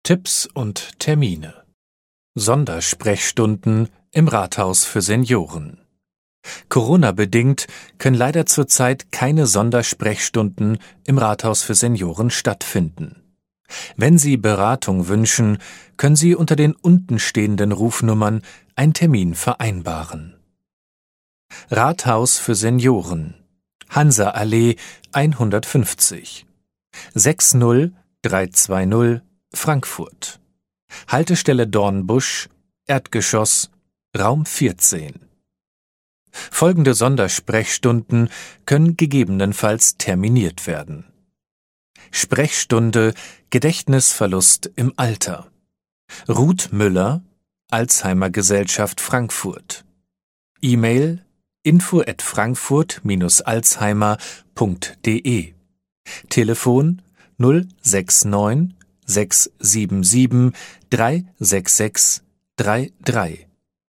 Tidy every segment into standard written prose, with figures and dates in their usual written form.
Tipps und Termine. Sondersprechstunden im Rathaus für Senioren. Corona-bedingt können leider zurzeit keine Sondersprechstunden im Rathaus für Senioren stattfinden. Wenn Sie Beratung wünschen, können Sie unter den untenstehenden Rufnummern einen Termin vereinbaren. Rathaus für Senioren, Hansa-Allee 150, 60320 Frankfurt. Haltestelle Dornbusch, Erdgeschoss, Raum 14. Folgende Sondersprechstunden können gegebenenfalls terminiert werden. Sprechstunde Gedächtnisverlust im Alter. Ruth Müller, Alzheimer Gesellschaft Frankfurt. E-Mail info@frankfurt-alzheimer.de. Telefon 069 677 36633.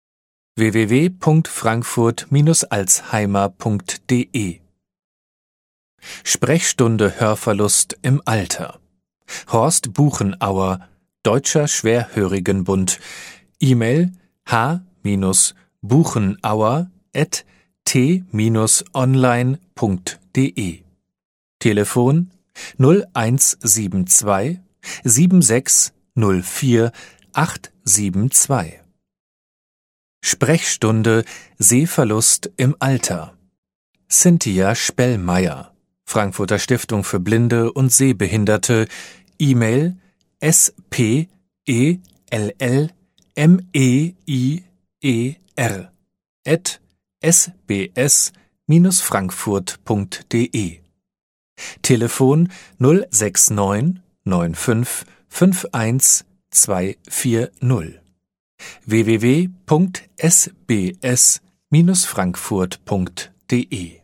www.frankfurt-alzheimer.de. Sprechstunde Hörverlust im Alter. Horst Buchenauer, Deutscher Schwerhörigenbund. E-Mail h-buchenauer@t-online.de. Telefon 0172 7604 872. Sprechstunde Sehverlust im Alter. Cynthia Spellmeier, Frankfurter Stiftung für Blinde und Sehbehinderte. E-Mail spellmeier@sbs-frankfurt.de. Telefon 069 95 51 240. www.sbs-frankfurt.de